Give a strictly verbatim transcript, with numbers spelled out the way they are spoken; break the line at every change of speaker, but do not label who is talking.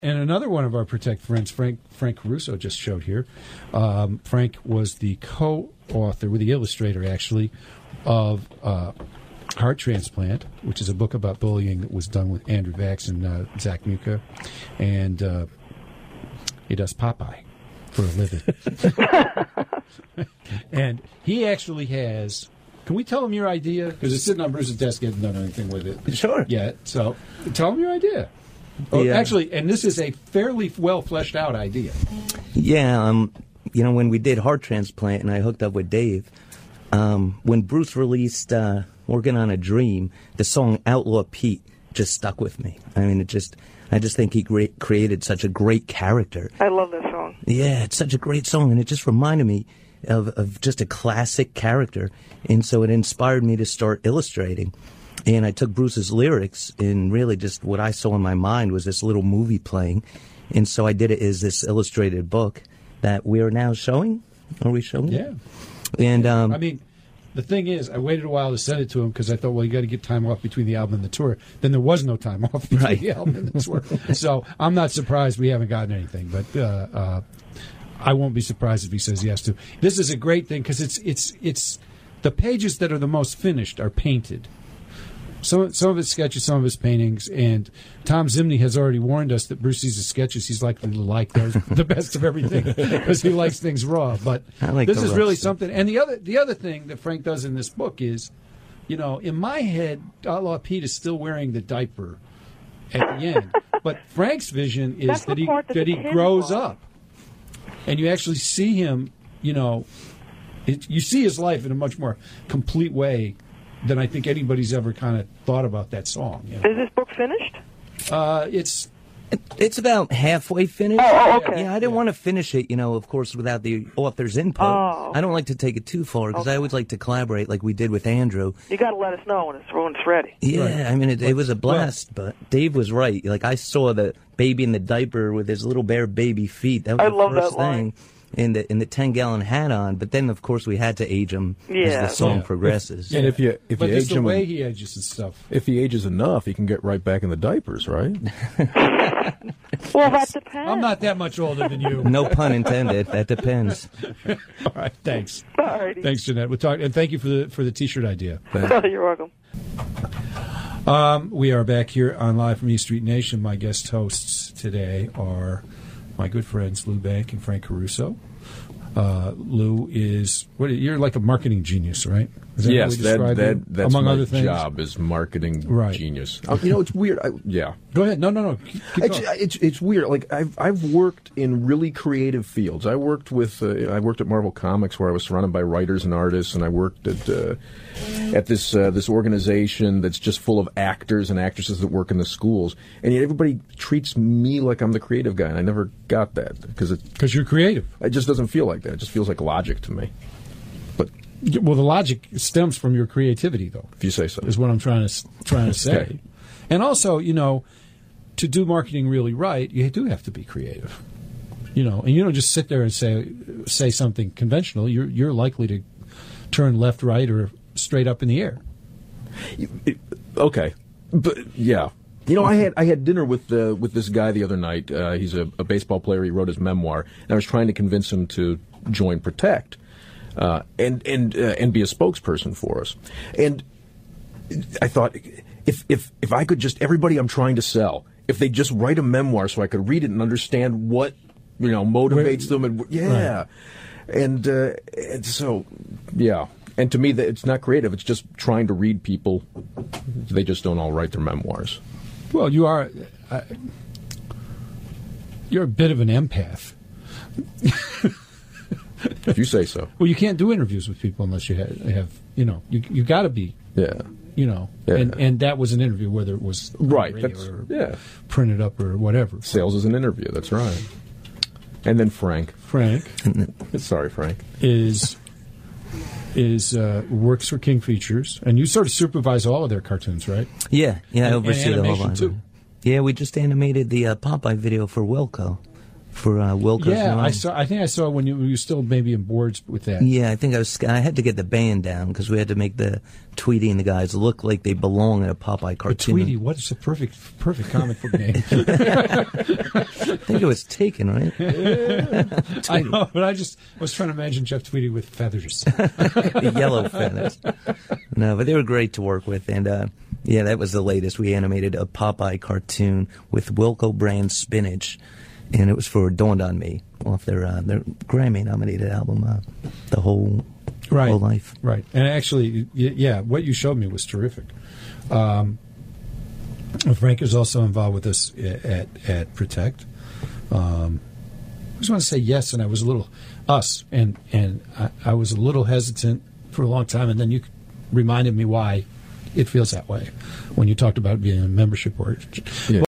And another one of our Protect friends, Frank Frank Caruso, just showed here. Um, Frank was the co-author, with the illustrator actually, of uh, Heart Transplant, which is a book about bullying that was done with Andrew Vax and uh, Zach Muka. And uh, he does Popeye for a living. And he actually has... Can we tell him your idea? Because it's sitting on Bruce's desk, he hasn't done anything with it
Sure.
yet. So tell him your idea. Oh,
Yeah.
Actually, and this is a fairly well fleshed out idea.
Yeah, um, you know, when we did Heart Transplant and I hooked up with Dave, um, when Bruce released uh, Working on a Dream, the song Outlaw Pete just stuck with me. I mean, it just, I just think he great, created such a great character.
I love that song.
Yeah, it's such a great song, and it just reminded me of, of just a classic character. And so it inspired me to start illustrating. And I took Bruce's lyrics, and really just what I saw in my mind was this little movie playing. And so I did it as this illustrated book that we are now showing. Are we showing?
Yeah.
And um,
I mean, the thing is, I waited a while to send it to him because I thought, well, you got to get time off between the album and the tour. Then there was no time off between
Right.
the album and the tour. So I'm not surprised we haven't gotten anything. But uh, uh, I won't be surprised if he says yes to. This is a great thing because it's it's it's the pages that are the most finished are painted. Some some of his sketches, some of his paintings, and Tom Zimney has already warned us that Bruce sees his sketches. He's likely to like those the best of everything because he likes things raw. But
I like
this
the
is
rough
really
stuff.
something. And the other the other thing that Frank does in this book is, you know, in my head, Outlaw Pete is still wearing the diaper at the end. But Frank's vision is
That's
that
the
he
part that
that
the
he
kids
grows
love.
up, and you actually see him. You know, it, you see his life in a much more complete way than I think anybody's ever kind of thought about that song. You know?
Is this book finished?
Uh, it's
it's about halfway finished.
Oh, oh, okay.
Yeah, I didn't want to finish it, you know, of course, without the author's input.
Oh.
I don't like to take it too far because I always like to collaborate like we did with Andrew.
You got to let us know when it's, when it's ready.
Yeah,
Right.
I mean, it, it was a blast, but Dave was right. Like, I saw the baby in the diaper with his little bare baby feet. That was
I
the
love
first
that line.
thing. In the in the ten gallon hat on, but then of course we had to age him
Yeah.
as the song
Yeah.
progresses.
And if you if
but
you
it's
age
the
him,
way
en-
he ages and stuff.
if he ages enough, he can get right back in the diapers, right?
Well, that depends.
I'm not that much older than you.
No pun intended. That depends.
All right, thanks.
Alrighty.
Thanks, Jeanette. We'll talk, and thank you for the for the T-shirt idea.
You're welcome.
Um, we are back here on Live from East Street Nation. My guest hosts today are my good friends Lou Bank and Frank Caruso. Uh, Lou is what? You're like a marketing genius, right? Is that how
Yes,
we
that,
describe
that
you?
that's
among
my
other things?
job is marketing
Right.
genius. Uh, you know, it's weird. I, yeah.
Go ahead. No, no, no. Keep, keep
It's,
going.
it's it's weird. Like I've I've worked in really creative fields. I worked with uh, I worked at Marvel Comics where I was surrounded by writers and artists, and I worked at uh, at this uh, this organization that's just full of actors and actresses that work in the schools. And yet everybody treats me like I'm the creative guy, and I never got that because it
Because you're creative.
it just doesn't feel like that. It just feels like logic to me. But
Well, the logic stems from your creativity, though.
if you say so,
Is what I'm trying to trying to say.
Okay.
And also, you know, to do marketing really right, you do have to be creative. You know, and you don't just sit there and say say something conventional. You're you're likely to turn left, right, or straight up in the air.
It- okay, but yeah, you know, I had I had dinner with uh, with this guy the other night. Uh, he's a, a baseball player. He wrote his memoir, and I was trying to convince him to join Protect uh, and and uh, and be a spokesperson for us. And I thought, if if if I could just everybody I'm trying to sell, if they just write a memoir so I could read it and understand what you know motivates them, and yeah,
Right.
and uh, and so yeah. And to me, that it's not creative. It's just trying to read people. They just don't all write their memoirs.
Well, you are. Uh, you're a bit of an empath.
If you say so.
Well, you can't do interviews with people unless you have, have you know, you you got to be,
Yeah.
you know,
Yeah.
and and that was an interview, whether it was on
Right.
radio
That's,
or
yeah.
printed up or whatever.
Sales is an interview. That's right. And then Frank.
Frank
Sorry, Frank.
is is uh, works for King Features, and you sort of supervise all of their cartoons, right?
Yeah, yeah, I
And-
oversee
and
the whole
animation,
line.
too.
Yeah, we just animated the uh, Popeye video for Wilco. for uh, Wilco's
Yeah,
Lawn.
I saw. I think I saw when you, you were still maybe in boards with that.
Yeah, I think I was. I had to get the band down because we had to make the Tweety and the guys look like they belong in a Popeye
But
cartoon.
Tweety, what is the perfect perfect comic book name?
I think it was taken, right?
I know, but I just was trying to imagine Jeff Tweedy with feathers.
The yellow feathers. No, but they were great to work with, and uh, yeah, that was the latest. We animated a Popeye cartoon with Wilco brand spinach, and it was for Dawned on Me off their uh, their Grammy nominated album, uh, The Whole
Right.
Whole Life.
Right. And actually, y- yeah, what you showed me was terrific. Um, Frank is also involved with us at at Protect. Um, I just want to say yes, and I was a little us, and and I, I was a little hesitant for a long time, and then you reminded me why it feels that way when you talked about being a membership board.
Yeah.